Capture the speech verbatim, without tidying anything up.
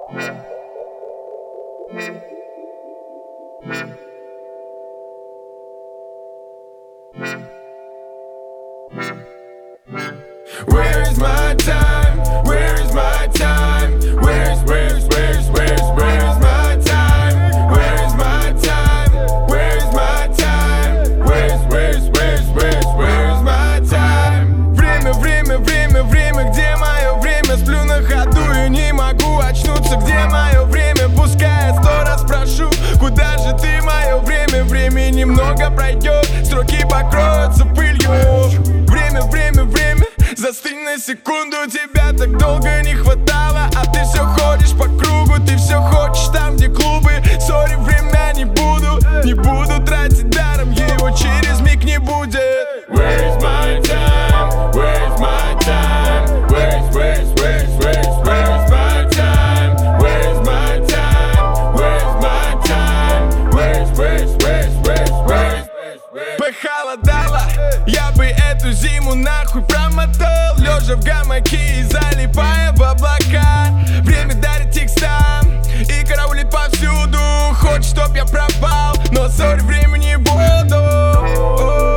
Where is my time? Where is my time? Where's, where's, where's, where's, where is my time? Where is my time? Where is my time? Where's, where's, where's, where's, where is my time? Время, время, время, время, где мое время? Сплю на ходу и не могу очнуться. Где мое время? Пускай я сто раз прошу. Куда же ты, мое время? Времени много пройдет, строки покроются пылью. Время, время, время, застынь на секунду. Тебя так долго не хватало, а ты все ходишь по кругу. Ты все хочешь там, где клубы. Сори, время не буду, не буду тратить даром. Его через миг не будет. Where is my time? Where is my time? Where is, where is, where is, where is, where is my time? Where is my time? Where is my time? Where is, where is, where is, where is, where is, where is. Похолодало, я бы эту зиму нахуй промотал, лежа в гамаке и залипая в облака. Время дарит текста и караулит повсюду. Хочет, чтоб я пропал, но сори, времени не буду.